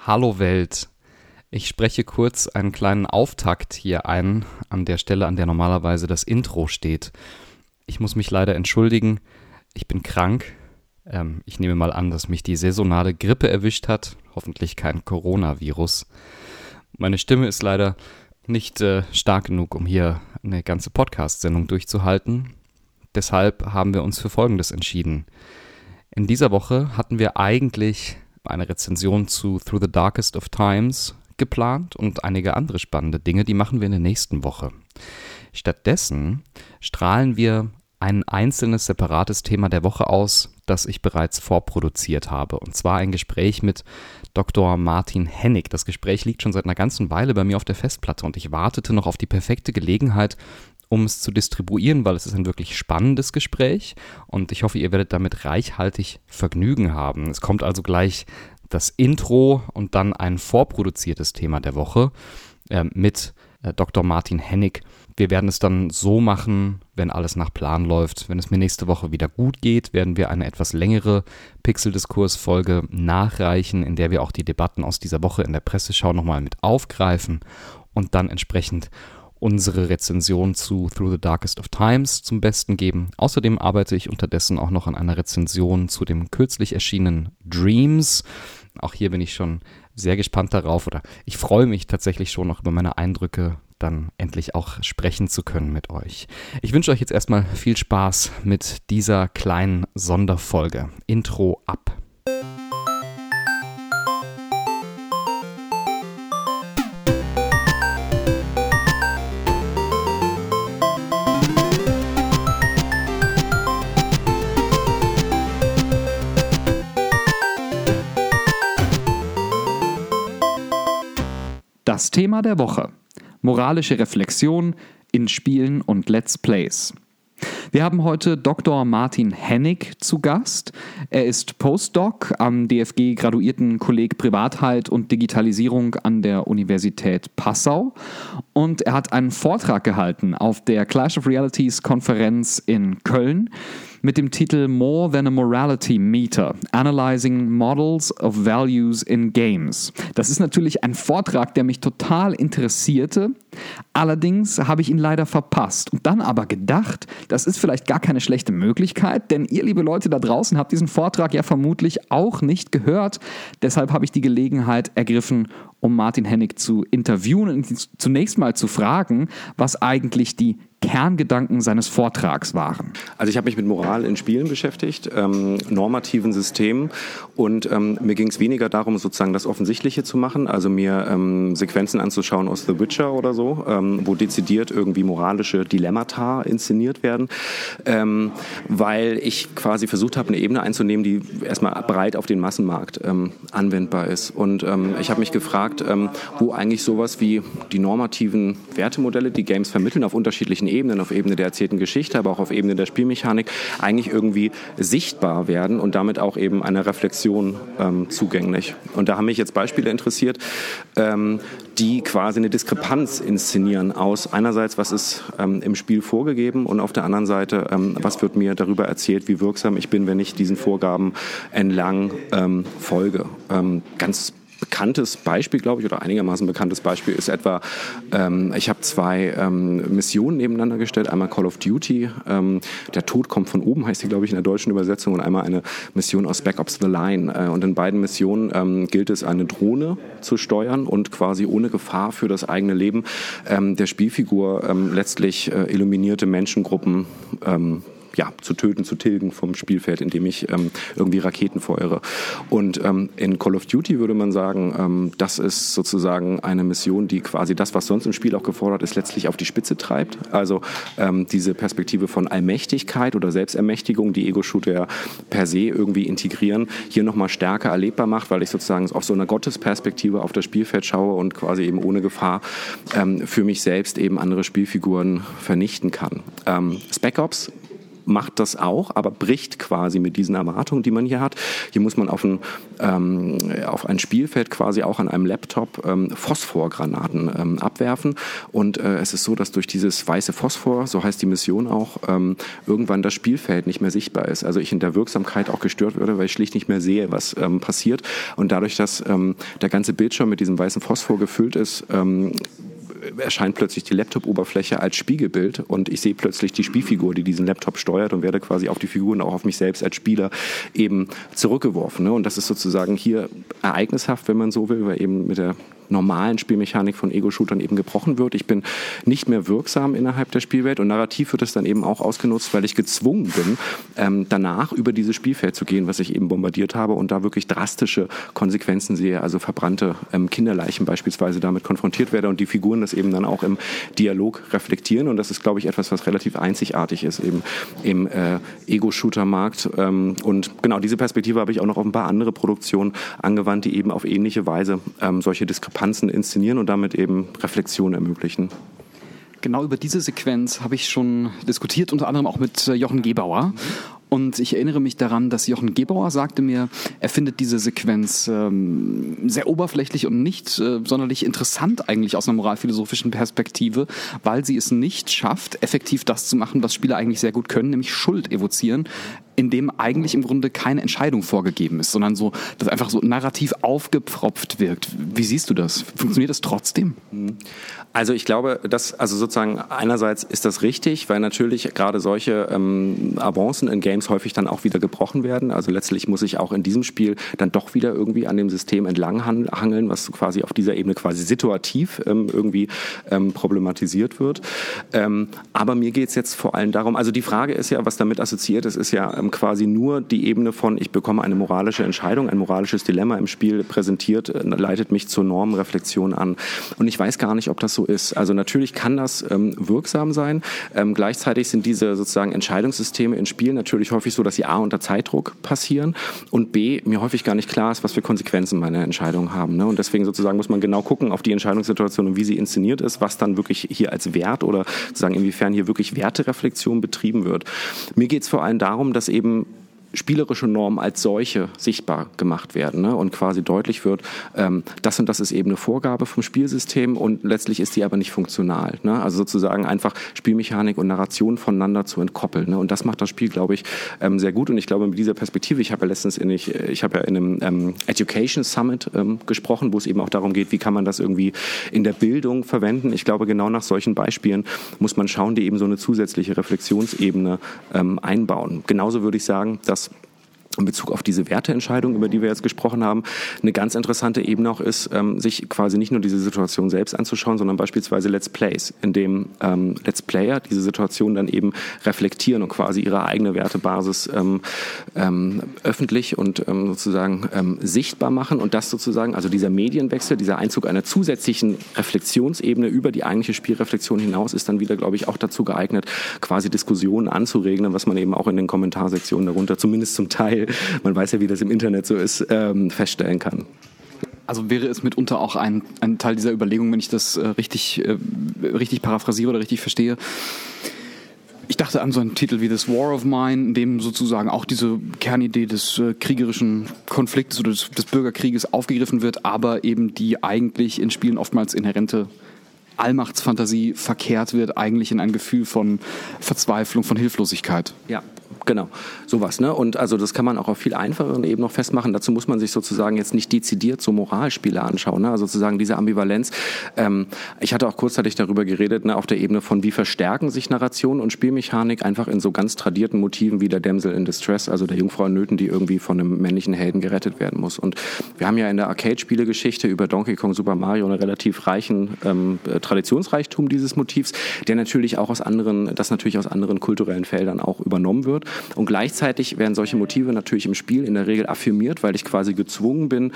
Hallo Welt. Ich spreche kurz einen kleinen Auftakt hier ein, an der Stelle, an der normalerweise das Intro steht. Ich muss mich leider entschuldigen, ich bin krank. Ich nehme mal an, dass mich die saisonale Grippe erwischt hat, hoffentlich kein Coronavirus. Meine Stimme ist leider nicht stark genug, um hier eine ganze Podcast-Sendung durchzuhalten. Deshalb haben wir uns für Folgendes entschieden. In dieser Woche hatten wir eigentlich eine Rezension zu Through the Darkest of Times geplant und einige andere spannende Dinge, die machen wir in der nächsten Woche. Stattdessen strahlen wir ein einzelnes separates Thema der Woche aus, das ich bereits vorproduziert habe. Und zwar ein Gespräch mit Dr. Martin Hennig. Das Gespräch liegt schon seit einer ganzen Weile bei mir auf der Festplatte und ich wartete noch auf die perfekte Gelegenheit, um es zu distribuieren, weil es ist ein wirklich spannendes Gespräch und ich hoffe, ihr werdet damit reichhaltig Vergnügen haben. Es kommt also gleich das Intro und dann ein vorproduziertes Thema der Woche mit Dr. Martin Hennig. Wir werden es dann so machen, wenn alles nach Plan läuft. Wenn es mir nächste Woche wieder gut geht, werden wir eine etwas längere Pixeldiskurs-Folge nachreichen, in der wir auch die Debatten aus dieser Woche in der Presseschau nochmal mit aufgreifen und dann entsprechend unsere Rezension zu Through the Darkest of Times zum Besten geben. Außerdem arbeite ich unterdessen auch noch an einer Rezension zu dem kürzlich erschienenen Dreams. Auch hier bin ich schon sehr gespannt darauf, oder ich freue mich tatsächlich schon noch über meine Eindrücke, dann endlich auch sprechen zu können mit euch. Ich wünsche euch jetzt erstmal viel Spaß mit dieser kleinen Sonderfolge. Intro ab. Das Thema der Woche: moralische Reflexion in Spielen und Let's Plays. Wir haben heute Dr. Martin Hennig zu Gast. Er ist Postdoc am DFG Graduiertenkolleg Privatheit und Digitalisierung an der Universität Passau und er hat einen Vortrag gehalten auf der Clash of Realities Konferenz in Köln mit dem Titel More Than a Morality Meter: Analyzing Models of Values in Games. Das ist natürlich ein Vortrag, der mich total interessierte. Allerdings habe ich ihn leider verpasst und dann aber gedacht, das ist vielleicht gar keine schlechte Möglichkeit, denn ihr, liebe Leute da draußen, habt diesen Vortrag ja vermutlich auch nicht gehört. Deshalb habe ich die Gelegenheit ergriffen, um Martin Hennig zu interviewen und zunächst mal zu fragen, was eigentlich die Kerngedanken seines Vortrags waren. Also ich habe mich mit Moral in Spielen beschäftigt, normativen Systemen und mir ging es weniger darum, sozusagen das Offensichtliche zu machen, also mir Sequenzen anzuschauen aus The Witcher oder so, wo dezidiert irgendwie moralische Dilemmata inszeniert werden, weil ich quasi versucht habe, eine Ebene einzunehmen, die erstmal breit auf den Massenmarkt anwendbar ist. Und ich habe mich gefragt, wo eigentlich sowas wie die normativen Wertemodelle, die Games vermitteln, auf unterschiedlichen Ebenen, auf Ebene der erzählten Geschichte, aber auch auf Ebene der Spielmechanik, eigentlich irgendwie sichtbar werden und damit auch eben einer Reflexion zugänglich. Und da haben mich jetzt Beispiele interessiert, die quasi eine Diskrepanz inszenieren aus einerseits, was ist im Spiel vorgegeben und auf der anderen Seite, was wird mir darüber erzählt, wie wirksam ich bin, wenn ich diesen Vorgaben entlang folge. Ganz bekanntes Beispiel, glaube ich, oder einigermaßen bekanntes Beispiel ist etwa, ich habe zwei Missionen nebeneinander gestellt, einmal Call of Duty, der Tod kommt von oben, heißt die, glaube ich, in der deutschen Übersetzung, und einmal eine Mission aus Spec Ops: The Line. Und in beiden Missionen gilt es, eine Drohne zu steuern und quasi ohne Gefahr für das eigene Leben der Spielfigur letztlich illuminierte Menschengruppen zu töten, zu tilgen vom Spielfeld, indem ich irgendwie Raketen feuere. Und in Call of Duty würde man sagen, das ist sozusagen eine Mission, die quasi das, was sonst im Spiel auch gefordert ist, letztlich auf die Spitze treibt. Also diese Perspektive von Allmächtigkeit oder Selbstermächtigung, die Ego-Shooter ja per se irgendwie integrieren, hier nochmal stärker erlebbar macht, weil ich sozusagen aus so einer Gottesperspektive auf das Spielfeld schaue und quasi eben ohne Gefahr für mich selbst eben andere Spielfiguren vernichten kann. Spec Ops macht das auch, aber bricht quasi mit diesen Erwartungen, die man hier hat. Hier muss man auf ein Spielfeld quasi auch an einem Laptop Phosphorgranaten abwerfen. Und es ist so, dass durch dieses weiße Phosphor, so heißt die Mission auch, irgendwann das Spielfeld nicht mehr sichtbar ist. Also ich in der Wirksamkeit auch gestört werde, weil ich schlicht nicht mehr sehe, was passiert. Und dadurch, dass der ganze Bildschirm mit diesem weißen Phosphor gefüllt ist, erscheint plötzlich die Laptop-Oberfläche als Spiegelbild und ich sehe plötzlich die Spielfigur, die diesen Laptop steuert und werde quasi auf die Figur und auch auf mich selbst als Spieler eben zurückgeworfen. Und das ist sozusagen hier ereignishaft, wenn man so will, weil eben mit der normalen Spielmechanik von Ego-Shootern eben gebrochen wird. Ich bin nicht mehr wirksam innerhalb der Spielwelt und narrativ wird es dann eben auch ausgenutzt, weil ich gezwungen bin, danach über dieses Spielfeld zu gehen, was ich eben bombardiert habe und da wirklich drastische Konsequenzen sehe, also verbrannte Kinderleichen beispielsweise damit konfrontiert werde und die Figuren das eben dann auch im Dialog reflektieren und das ist, glaube ich, etwas, was relativ einzigartig ist eben im Ego-Shooter-Markt und genau diese Perspektive habe ich auch noch auf ein paar andere Produktionen angewandt, die eben auf ähnliche Weise solche Diskrepanzen inszenieren und damit eben Reflexion ermöglichen. Genau über diese Sequenz habe ich schon diskutiert, unter anderem auch mit Jochen Gebauer. Und ich erinnere mich daran, dass Jochen Gebauer sagte mir, er findet diese Sequenz sehr oberflächlich und nicht sonderlich interessant eigentlich aus einer moralphilosophischen Perspektive, weil sie es nicht schafft, effektiv das zu machen, was Spieler eigentlich sehr gut können, nämlich Schuld evozieren, in dem eigentlich im Grunde keine Entscheidung vorgegeben ist, sondern so, dass einfach so narrativ aufgepfropft wirkt. Wie siehst du das? Funktioniert das trotzdem? Also ich glaube, also sozusagen einerseits ist das richtig, weil natürlich gerade solche Avancen in Games häufig dann auch wieder gebrochen werden. Also letztlich muss ich auch in diesem Spiel dann doch wieder irgendwie an dem System entlang hangeln, was quasi auf dieser Ebene quasi situativ irgendwie problematisiert wird. Aber mir geht es jetzt vor allem darum, also die Frage ist ja, was damit assoziiert ist ja quasi nur die Ebene von, ich bekomme eine moralische Entscheidung, ein moralisches Dilemma im Spiel präsentiert, leitet mich zur Normenreflexion an. Und ich weiß gar nicht, ob das so ist. Also natürlich kann das wirksam sein. Gleichzeitig sind diese sozusagen Entscheidungssysteme in Spielen natürlich häufig so, dass sie A, unter Zeitdruck passieren und B, mir häufig gar nicht klar ist, was für Konsequenzen meine Entscheidungen haben. Ne? Und deswegen sozusagen muss man genau gucken auf die Entscheidungssituation und wie sie inszeniert ist, was dann wirklich hier als Wert oder sozusagen inwiefern hier wirklich Wertereflexion betrieben wird. Mir geht es vor allem darum, dass eben spielerische Normen als solche sichtbar gemacht werden, ne? Und quasi deutlich wird, das und das ist eben eine Vorgabe vom Spielsystem und letztlich ist die aber nicht funktional. Ne? Also sozusagen einfach Spielmechanik und Narration voneinander zu entkoppeln. Ne? Und das macht das Spiel, glaube ich, sehr gut. Und ich glaube, mit dieser Perspektive, ich habe ja in einem Education Summit gesprochen, wo es eben auch darum geht, wie kann man das irgendwie in der Bildung verwenden. Ich glaube, genau nach solchen Beispielen muss man schauen, die eben so eine zusätzliche Reflexionsebene einbauen. Genauso würde ich sagen, dass in Bezug auf diese Werteentscheidung, über die wir jetzt gesprochen haben, eine ganz interessante Ebene auch ist, sich quasi nicht nur diese Situation selbst anzuschauen, sondern beispielsweise Let's Plays, in dem Let's Player diese Situation dann eben reflektieren und quasi ihre eigene Wertebasis öffentlich und sozusagen sichtbar machen und das sozusagen, also dieser Medienwechsel, dieser Einzug einer zusätzlichen Reflexionsebene über die eigentliche Spielreflexion hinaus ist dann wieder, glaube ich, auch dazu geeignet, quasi Diskussionen anzuregen, was man eben auch in den Kommentarsektionen darunter, zumindest zum Teil, man weiß ja, wie das im Internet so ist, feststellen kann. Also wäre es mitunter auch ein Teil dieser Überlegung, wenn ich das richtig paraphrasiere oder richtig verstehe. Ich dachte an so einen Titel wie This War of Mine, in dem sozusagen auch diese Kernidee des kriegerischen Konfliktes oder des Bürgerkrieges aufgegriffen wird, aber eben die eigentlich in Spielen oftmals inhärente Allmachtsfantasie verkehrt wird, eigentlich in ein Gefühl von Verzweiflung, von Hilflosigkeit. Ja. Genau, sowas, ne? Und also das kann man auch auf viel einfacheren Ebenen noch festmachen. Dazu muss man sich sozusagen jetzt nicht dezidiert so Moralspiele anschauen, ne? Also sozusagen diese Ambivalenz. Ich hatte auch kurzzeitig darüber geredet, ne, auf der Ebene von wie verstärken sich Narration und Spielmechanik einfach in so ganz tradierten Motiven wie der Damsel in Distress, also der Jungfrau in Nöten, die irgendwie von einem männlichen Helden gerettet werden muss. Und wir haben ja in der Arcade-Spielegeschichte über Donkey Kong, Super Mario einen relativ reichen Traditionsreichtum dieses Motivs, der natürlich auch aus anderen kulturellen Feldern auch übernommen wird. Und gleichzeitig werden solche Motive natürlich im Spiel in der Regel affirmiert, weil ich quasi gezwungen bin,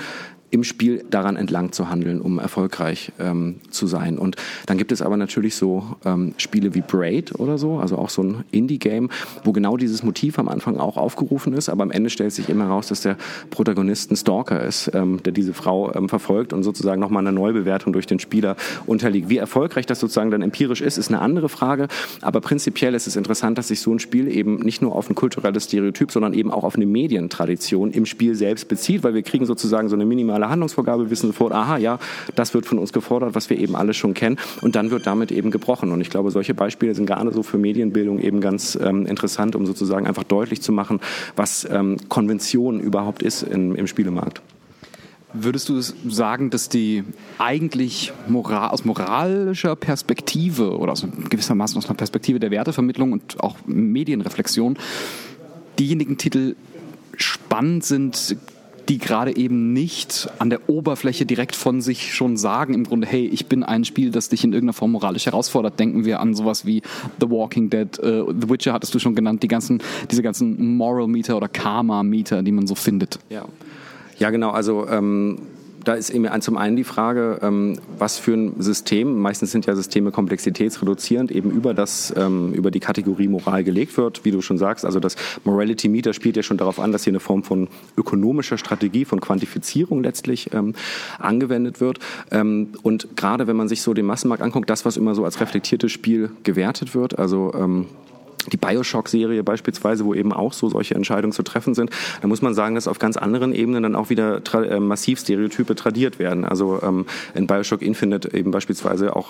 im Spiel daran entlang zu handeln, um erfolgreich zu sein. Und dann gibt es aber natürlich so Spiele wie Braid oder so, also auch so ein Indie-Game, wo genau dieses Motiv am Anfang auch aufgerufen ist, aber am Ende stellt sich immer raus, dass der Protagonist ein Stalker ist, der diese Frau verfolgt und sozusagen nochmal eine Neubewertung durch den Spieler unterliegt. Wie erfolgreich das sozusagen dann empirisch ist eine andere Frage, aber prinzipiell ist es interessant, dass sich so ein Spiel eben nicht nur auf ein kulturelles Stereotyp, sondern eben auch auf eine Medientradition im Spiel selbst bezieht, weil wir kriegen sozusagen so eine minimale Handlungsvorgabe, wissen sofort, aha, ja, das wird von uns gefordert, was wir eben alle schon kennen, und dann wird damit eben gebrochen. Und ich glaube, solche Beispiele sind gerade so für Medienbildung eben ganz interessant, um sozusagen einfach deutlich zu machen, was Konvention überhaupt ist im Spielemarkt. Würdest du sagen, dass die eigentlich aus moralischer Perspektive oder gewissermaßen aus einer Perspektive der Wertevermittlung und auch Medienreflexion diejenigen Titel spannend sind, die gerade eben nicht an der Oberfläche direkt von sich schon sagen, im Grunde, hey, ich bin ein Spiel, das dich in irgendeiner Form moralisch herausfordert. Denken wir an sowas wie The Walking Dead, The Witcher hattest du schon genannt, diese ganzen Moral Meter oder Karma Meter, die man so findet. Ja, genau, also da ist eben zum einen die Frage, was für ein System, meistens sind ja Systeme komplexitätsreduzierend, eben über die Kategorie Moral gelegt wird, wie du schon sagst. Also das Morality Meter spielt ja schon darauf an, dass hier eine Form von ökonomischer Strategie, von Quantifizierung letztlich angewendet wird. Und gerade wenn man sich so den Massenmarkt anguckt, das, was immer so als reflektiertes Spiel gewertet wird, also die BioShock-Serie beispielsweise, wo eben auch so solche Entscheidungen zu treffen sind, da muss man sagen, dass auf ganz anderen Ebenen dann auch wieder massiv Stereotype tradiert werden. Also in BioShock Infinite eben beispielsweise auch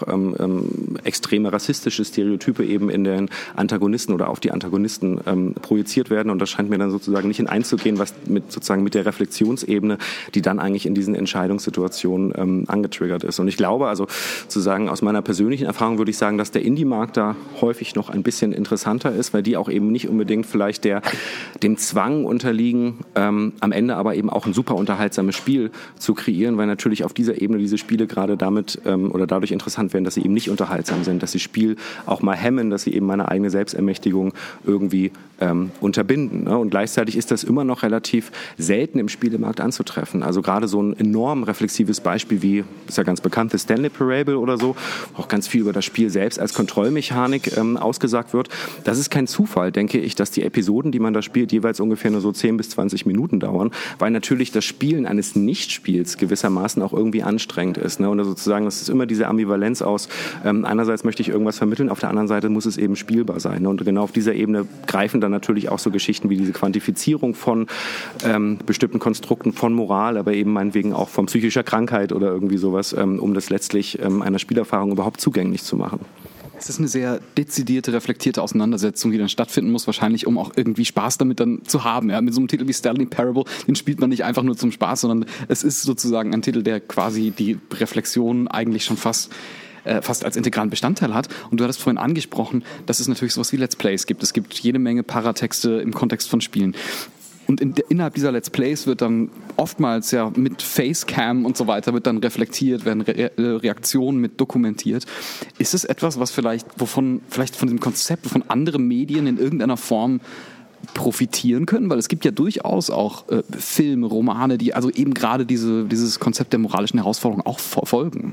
extreme rassistische Stereotype eben in den Antagonisten oder auf die Antagonisten projiziert werden, und das scheint mir dann sozusagen nicht einzugehen, was mit der Reflexionsebene, die dann eigentlich in diesen Entscheidungssituationen angetriggert ist. Und ich glaube, also zu sagen, aus meiner persönlichen Erfahrung würde ich sagen, dass der Indie-Markt da häufig noch ein bisschen interessanter ist, weil die auch eben nicht unbedingt vielleicht dem Zwang unterliegen, am Ende aber eben auch ein super unterhaltsames Spiel zu kreieren, weil natürlich auf dieser Ebene diese Spiele gerade damit oder dadurch interessant werden, dass sie eben nicht unterhaltsam sind, dass sie Spiel auch mal hemmen, dass sie eben meine eigene Selbstermächtigung irgendwie unterbinden. Ne? Und gleichzeitig ist das immer noch relativ selten im Spielemarkt anzutreffen. Also gerade so ein enorm reflexives Beispiel wie, ist ja ganz bekannt, The Stanley Parable oder so, wo auch ganz viel über das Spiel selbst als Kontrollmechanik ausgesagt wird. Das ist kein Zufall, denke ich, dass die Episoden, die man da spielt, jeweils ungefähr nur so 10 bis 20 Minuten dauern, weil natürlich das Spielen eines Nichtspiels gewissermaßen auch irgendwie anstrengend ist. Ne? Und sozusagen, das ist immer diese Ambivalenz aus, einerseits möchte ich irgendwas vermitteln, auf der anderen Seite muss es eben spielbar sein. Ne? Und genau auf dieser Ebene greifen dann natürlich auch so Geschichten wie diese Quantifizierung von bestimmten Konstrukten von Moral, aber eben meinetwegen auch von psychischer Krankheit oder irgendwie sowas, um das letztlich einer Spielerfahrung überhaupt zugänglich zu machen. Es ist eine sehr dezidierte, reflektierte Auseinandersetzung, die dann stattfinden muss, wahrscheinlich, um auch irgendwie Spaß damit dann zu haben. Ja, mit so einem Titel wie Stanley Parable, den spielt man nicht einfach nur zum Spaß, sondern es ist sozusagen ein Titel, der quasi die Reflexion eigentlich schon fast als integralen Bestandteil hat. Und du hattest vorhin angesprochen, dass es natürlich sowas wie Let's Plays gibt. Es gibt jede Menge Paratexte im Kontext von Spielen. Und innerhalb dieser Let's Plays wird dann oftmals ja mit Facecam und so weiter wird dann reflektiert, werden Reaktionen mit dokumentiert. Ist es etwas, was vielleicht von dem Konzept von anderen Medien in irgendeiner Form profitieren können? Weil es gibt ja durchaus auch Filme, Romane, die also eben gerade dieses Konzept der moralischen Herausforderung auch verfolgen.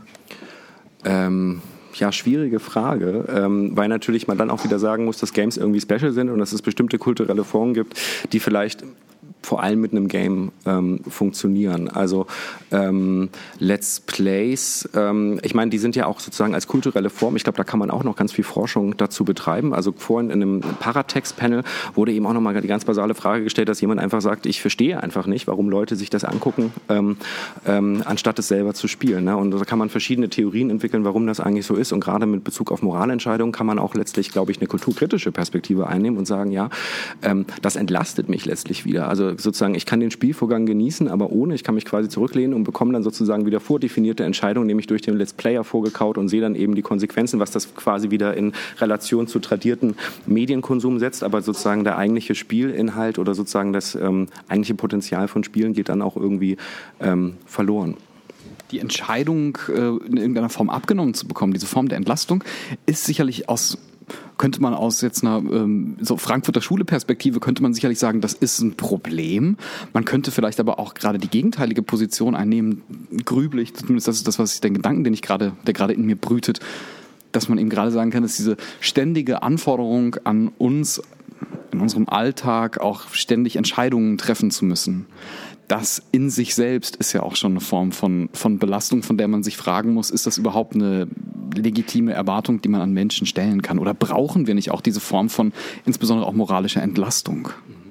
Ja, schwierige Frage, weil natürlich man dann auch wieder sagen muss, dass Games irgendwie special sind und dass es bestimmte kulturelle Formen gibt, die vielleicht vor allem mit einem Game funktionieren. Also Let's Plays, ich meine, die sind ja auch sozusagen als kulturelle Form, ich glaube, da kann man auch noch ganz viel Forschung dazu betreiben. Also vorhin in einem Paratext-Panel wurde eben auch nochmal die ganz basale Frage gestellt, dass jemand einfach sagt, ich verstehe einfach nicht, warum Leute sich das angucken, anstatt es selber zu spielen. Ne? Und da kann man verschiedene Theorien entwickeln, warum das eigentlich so ist. Und gerade mit Bezug auf Moralentscheidungen kann man auch letztlich, glaube ich, eine kulturkritische Perspektive einnehmen und sagen, ja, das entlastet mich letztlich wieder. Also sozusagen, ich kann den Spielvorgang genießen, aber ich kann mich quasi zurücklehnen und bekomme dann sozusagen wieder vordefinierte Entscheidungen, nämlich durch den Let's Player vorgekaut, und sehe dann eben die Konsequenzen, was das quasi wieder in Relation zu tradierten Medienkonsum setzt, aber sozusagen der eigentliche Spielinhalt oder sozusagen das eigentliche Potenzial von Spielen geht dann auch irgendwie verloren. Die Entscheidung, in irgendeiner Form abgenommen zu bekommen, diese Form der Entlastung, ist sicherlich aus könnte man aus jetzt einer so Frankfurter Schule-Perspektive könnte man sicherlich sagen, das ist ein Problem. Man könnte vielleicht aber auch gerade die gegenteilige Position einnehmen, grübelig, zumindest das ist das, was ich den Gedanken, der gerade in mir brütet, dass man eben gerade sagen kann, dass diese ständige Anforderung an uns in unserem Alltag auch ständig Entscheidungen treffen zu müssen. Das in sich selbst ist ja auch schon eine Form von Belastung, von der man sich fragen muss, ist das überhaupt eine legitime Erwartung, die man an Menschen stellen kann? Oder brauchen wir nicht auch diese Form von insbesondere auch moralischer Entlastung?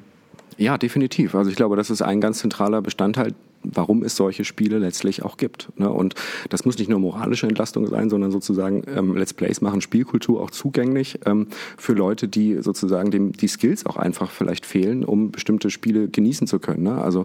Ja, definitiv. Also ich glaube, das ist ein ganz zentraler Bestandteil, warum es solche Spiele letztlich auch gibt. Und das muss nicht nur moralische Entlastung sein, sondern sozusagen Let's Plays machen Spielkultur auch zugänglich für Leute, die sozusagen die Skills auch einfach vielleicht fehlen, um bestimmte Spiele genießen zu können. Also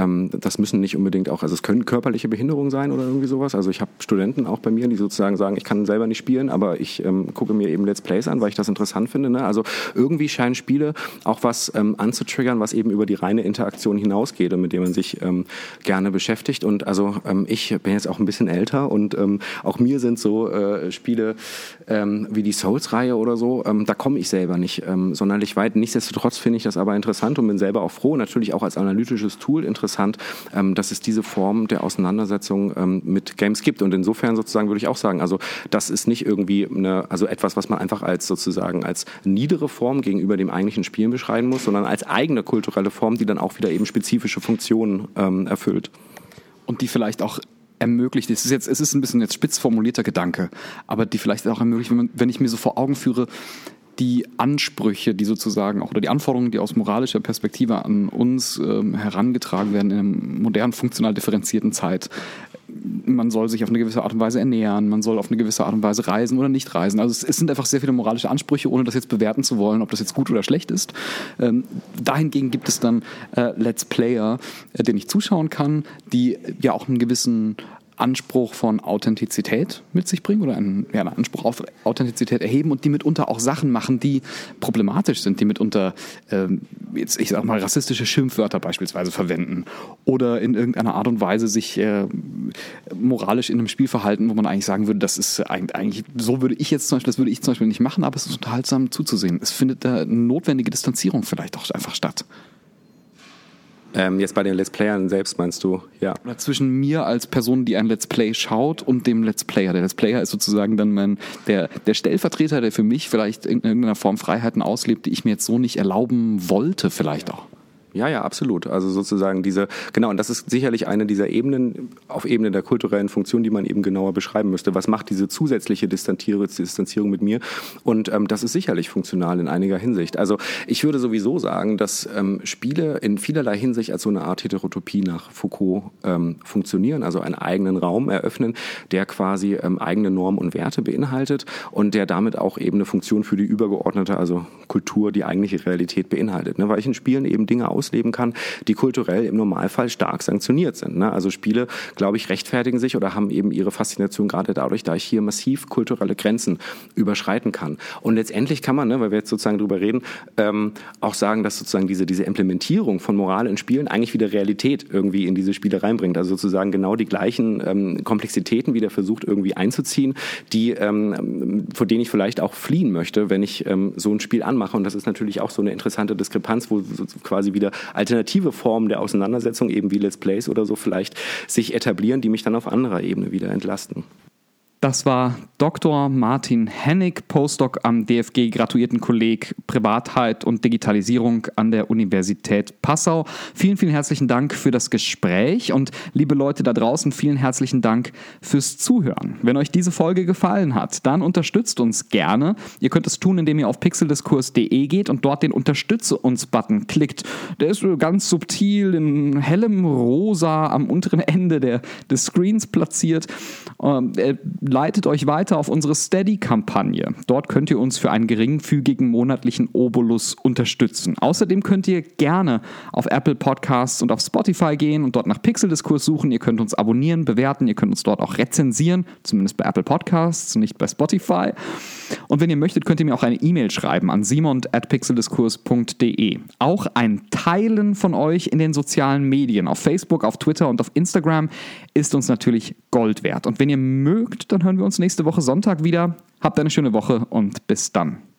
das müssen nicht unbedingt auch, also es können körperliche Behinderungen sein oder irgendwie sowas. Also ich habe Studenten auch bei mir, die sozusagen sagen, ich kann selber nicht spielen, aber ich gucke mir eben Let's Plays an, weil ich das interessant finde. Also irgendwie scheinen Spiele auch was anzutriggern, was eben über die reine Interaktion hinausgeht und mit dem man sich gerne beschäftigt. Und also ich bin jetzt auch ein bisschen älter und auch mir sind so Spiele wie die Souls-Reihe oder so, da komme ich selber nicht sonderlich weit. Nichtsdestotrotz finde ich das aber interessant und bin selber auch froh, natürlich auch als analytisches Tool interessant, dass es diese Form der Auseinandersetzung mit Games gibt. Und insofern sozusagen würde ich auch sagen, also das ist nicht irgendwie also etwas, was man einfach als sozusagen als niedere Form gegenüber dem eigentlichen Spielen beschreiben muss, sondern als eigene kulturelle Form, die dann auch wieder eben spezifische Funktionen erfüllt. Und die vielleicht auch ermöglicht, es ist ein bisschen jetzt spitz formulierter Gedanke, aber die vielleicht auch ermöglicht, wenn ich mir so vor Augen führe, die Ansprüche, die sozusagen auch oder die Anforderungen, die aus moralischer Perspektive an uns herangetragen werden in einer modernen, funktional differenzierten Zeit. Man soll sich auf eine gewisse Art und Weise ernähren, man soll auf eine gewisse Art und Weise reisen oder nicht reisen. Also es sind einfach sehr viele moralische Ansprüche, ohne das jetzt bewerten zu wollen, ob das jetzt gut oder schlecht ist. Dahingegen gibt es dann Let's Player, denen ich zuschauen kann, die ja auch einen gewissen Anspruch von Authentizität mit sich bringen oder einen Anspruch auf Authentizität erheben und die mitunter auch Sachen machen, die problematisch sind, die mitunter, jetzt ich sag mal, rassistische Schimpfwörter beispielsweise verwenden oder in irgendeiner Art und Weise sich moralisch in einem Spiel verhalten, wo man eigentlich sagen würde, das ist eigentlich, so würde ich zum Beispiel nicht machen, aber es ist unterhaltsam zuzusehen. Es findet da eine notwendige Distanzierung vielleicht auch einfach statt. Jetzt bei den Let's Playern selbst meinst du, ja. Oder zwischen mir als Person, die ein Let's Play schaut und dem Let's Player. Der Let's Player ist sozusagen dann der Stellvertreter, der für mich vielleicht in irgendeiner Form Freiheiten auslebt, die ich mir jetzt so nicht erlauben wollte vielleicht auch. Ja, absolut. Also sozusagen und das ist sicherlich eine dieser Ebenen, auf Ebene der kulturellen Funktion, die man eben genauer beschreiben müsste. Was macht diese zusätzliche Distanzierung mit mir? Und das ist sicherlich funktional in einiger Hinsicht. Also ich würde sowieso sagen, dass Spiele in vielerlei Hinsicht als so eine Art Heterotopie nach Foucault funktionieren, also einen eigenen Raum eröffnen, der quasi eigene Normen und Werte beinhaltet und der damit auch eben eine Funktion für die übergeordnete, also Kultur, die eigentliche Realität beinhaltet. Weil ich in Spielen eben Dinge ausleben kann, die kulturell im Normalfall stark sanktioniert sind. Also Spiele, glaube ich, rechtfertigen sich oder haben eben ihre Faszination gerade dadurch, da ich hier massiv kulturelle Grenzen überschreiten kann. Und letztendlich kann man, weil wir jetzt sozusagen drüber reden, auch sagen, dass sozusagen diese Implementierung von Moral in Spielen eigentlich wieder Realität irgendwie in diese Spiele reinbringt. Also sozusagen genau die gleichen Komplexitäten wieder versucht irgendwie einzuziehen, die vor denen ich vielleicht auch fliehen möchte, wenn ich so ein Spiel anmache. Und das ist natürlich auch so eine interessante Diskrepanz, wo quasi wieder alternative Formen der Auseinandersetzung, eben wie Let's Plays oder so vielleicht, sich etablieren, die mich dann auf anderer Ebene wieder entlasten. Das war Dr. Martin Hennig, Postdoc am DFG, Graduiertenkolleg Privatheit und Digitalisierung an der Universität Passau. Vielen, vielen herzlichen Dank für das Gespräch und liebe Leute da draußen, vielen herzlichen Dank fürs Zuhören. Wenn euch diese Folge gefallen hat, dann unterstützt uns gerne. Ihr könnt es tun, indem ihr auf pixeldiskurs.de geht und dort den Unterstütze-uns-Button klickt. Der ist ganz subtil in hellem Rosa am unteren Ende des Screens platziert. Leitet euch weiter auf unsere Steady-Kampagne. Dort könnt ihr uns für einen geringfügigen monatlichen Obolus unterstützen. Außerdem könnt ihr gerne auf Apple Podcasts und auf Spotify gehen und dort nach Pixeldiskurs suchen. Ihr könnt uns abonnieren, bewerten, ihr könnt uns dort auch rezensieren, zumindest bei Apple Podcasts, nicht bei Spotify. Und wenn ihr möchtet, könnt ihr mir auch eine E-Mail schreiben an simon@pixeldiskurs.de. Auch ein Teilen von euch in den sozialen Medien, auf Facebook, auf Twitter und auf Instagram, ist uns natürlich Gold wert. Und wenn ihr mögt, dann dann hören wir uns nächste Woche Sonntag wieder. Habt eine schöne Woche und bis dann.